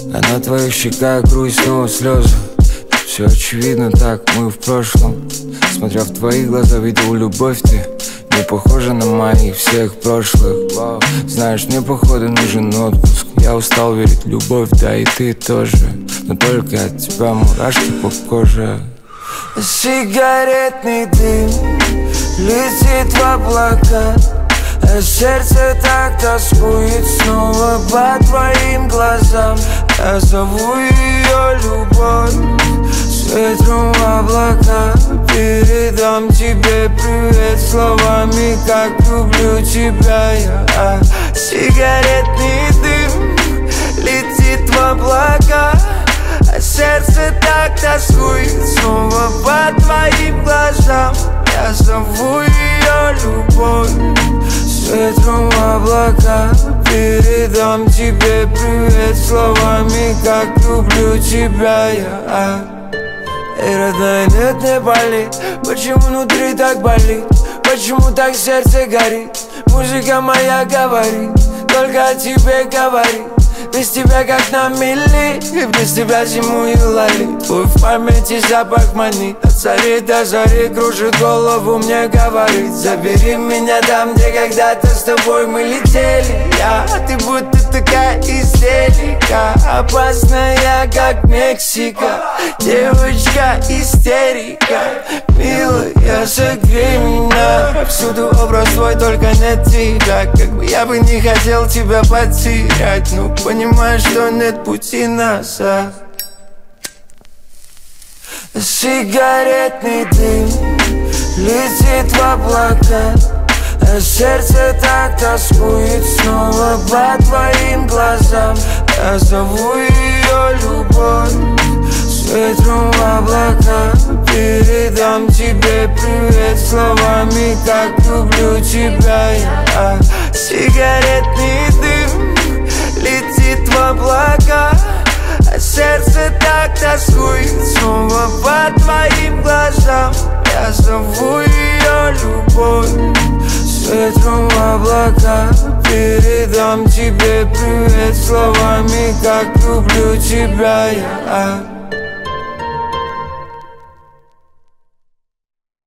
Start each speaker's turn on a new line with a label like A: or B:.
A: А на твоих щеках грусть, снова слезы. Все очевидно так, мы в прошлом. Смотря в твои глаза, видел любовь ты. Не похожа на моих всех прошлых. Знаешь, мне походу нужен отпуск. Я устал верить в любовь, да и ты тоже. Но только от тебя мурашки по коже.
B: Сигаретный дым летит в облака, а сердце так тоскует снова по твоим глазам. Я зову ее любовь с ветром в облака. Передам тебе привет словами, как люблю тебя я. Сигаретный дым летит в облака, а сердце так тоскует снова по твоим глазам. Я зову ее любовь с ветром в облака. Передам тебе привет словами, как люблю тебя я. Эй, родная, нет, не болит. Почему внутри так болит? Почему так сердце горит? Музыка моя говорит, только о тебе говорит. Без тебя как на мели, и без тебя зимую лали. Твой в памяти запах манит, от зари до зари кружит голову, мне говорит: забери меня там, где когда-то с тобой мы летели. А ты будто такая истерика, опасная, как Мексика. Девочка истерика, милая, согрей меня. Всюду образ твой, только не тебя. Как бы я бы не хотел тебя потерять, но понимаешь, что нет пути назад. Сигаретный дым летит в облака, а сердце так тоскует снова по твоим глазам. Я зову ее любовь с ветром в облака. Передам тебе привет словами, как люблю тебя я. Сигаретный дым летит в облака, а сердце так тоскует снова по твоим глазам. Я зову ее любовь с ветром в облака. Передам тебе привет словами, как люблю тебя я.